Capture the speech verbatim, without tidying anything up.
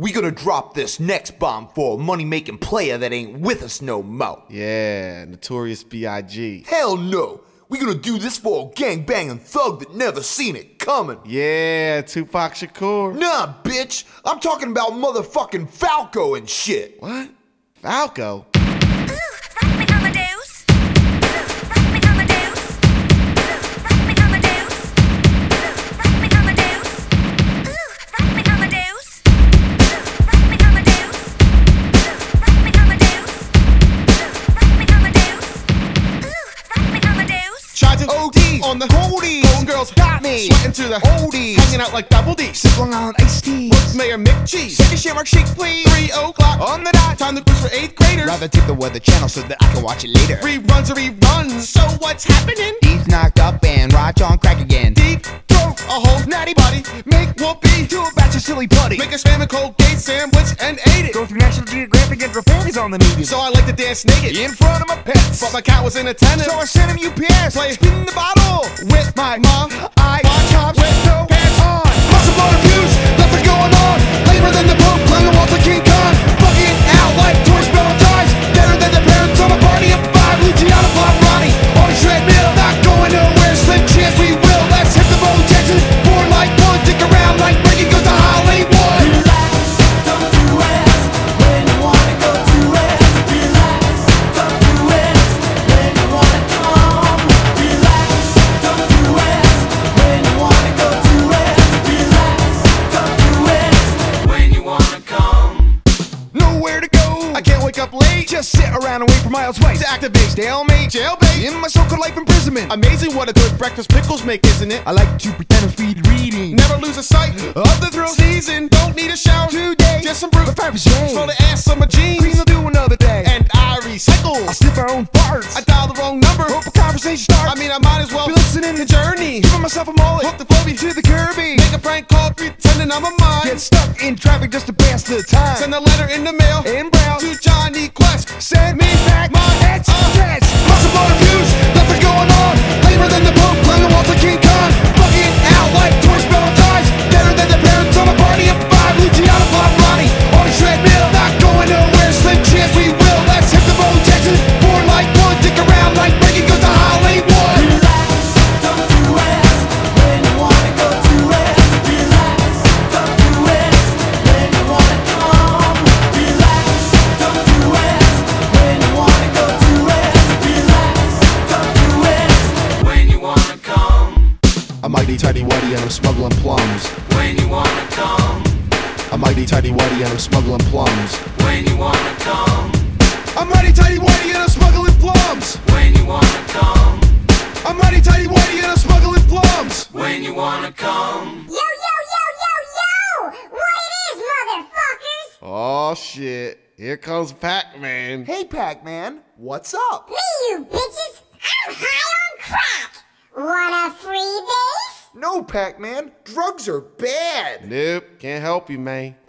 We gonna drop this next bomb for a money-making player that ain't with us no more. Yeah, Notorious B I G Hell no! We gonna do this for a gang-banging thug that never seen it coming. Yeah, Tupac Shakur. Nah, bitch! I'm talking about motherfucking Falco and shit! What? Falco? O D on the oldies. Golden girls got me. Sweating to the oldies. Hanging out like double D. Sipping on iced tea. What's Mayor Mick Cheese? Second Shamrock Shake, please. Three o'clock on the dot. Time to push for eighth graders. Rather take the Weather Channel so that I can watch it later. Reruns or reruns. So what's happening? He's knocked up and Raj on crack again. Deep throat, a whole natty body. Make whoopee Do a batch of silly putty. Make a spam and Colgate sandwich and ate it. Go through National Geographic and for families on the news. So I like to dance naked In front of my pets. but my cat was in attendance. So I sent him U P S. Play spin the bottle. with my mom. I Watch hops with no pants on. Muscle blood fuse, nothing going on. Labor than the Pope, climb the walls like King Kong. Bucking out like tourist spell ties. Better than the parents on a party of five. Luciano Pavarotti on a treadmill. Not going nowhere, slim chance we will. Let's hit the Bo Jackson. Born like wood, dick around like Ricky goes to Hollywood. Relax, don't do it when you wanna go to it. Relax, don't do it when you wanna come. Relax, don't do it when you wanna go to it. Relax, don't do it when you wanna come. Nowhere to go, I can't wake up late. Just sit around and wait for Miles White To activate stalemate jailbait. in my so-called life imprisonment. Amazing what a good breakfast pickles make, isn't it? I like to pretend I'm speed reading. Never lose a sight of the thrill season. Don't need a shower Today, just some brew. the five percent. Roll the ass on my jeans. Clean will do another day. And I recycle. I sniff our own farts. I dial the wrong number. Hope a conversation starts. I mean, I might as well be listening the journey. Giving myself a mullet. Hook the Phobie to the Kirby. Make a prank call pretending I'm a mime. Get stuck in traffic just to pass the time. Send a letter in the mail and browse to Johnny Quest. Send me back my heads. uh, Heads. Muscle blood fuse, nothing going on. Labor than the Pope, climb the walls like King Kong. Bucking out like tourist spell ties. Better than the parents on a party of five. Luciano Pavarotti on a treadmill. Not going nowhere, slim chance we will. Let's hit the Bo Jackson. Born like wood, dick around like Ricky goes to Hollywood. Relax, don't do it when you wanna go to it. Relax, don't do it when you wanna come. Relax, don't do it when you wanna go to it. Relax, don't do it when you wanna come. I'm mighty tighty whitey and I'm smuggling plums. When you wanna come. I'm mighty tighty whitey and I'm smuggling plums. When you wanna come. I'm mighty tighty whitey and I'm smuggling plums. When you wanna come. I'm mighty tighty whitey and I'm smuggling plums. When you wanna come. Yo, yo, yo, yo, yo! What it is, motherfuckers? Oh shit, here comes Pac-Man. Hey, Pac-Man, what's up? Hey, you bitches! I'm high on crack! Want a free base? No, Pac-Man, drugs are bad! Nope, can't help you, man.